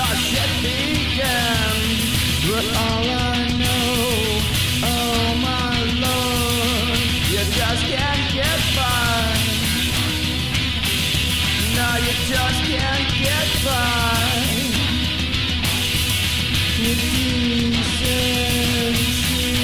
our shit began. But all I know, oh my Lord, you just can't get by. No, you just can't get by. With decency.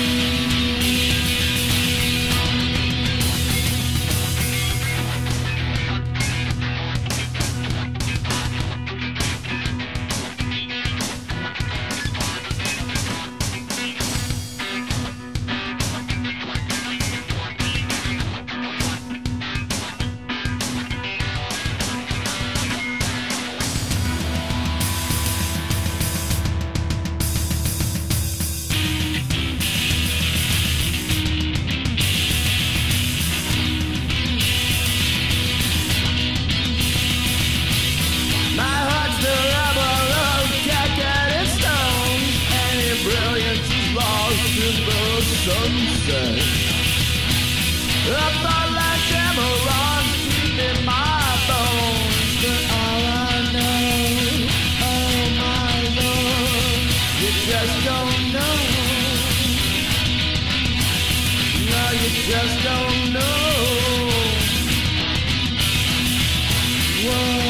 Sunset. Up all like Cameron's deep in my bones. But all I know, oh my Lord, you just don't know. No, you just don't know. Whoa.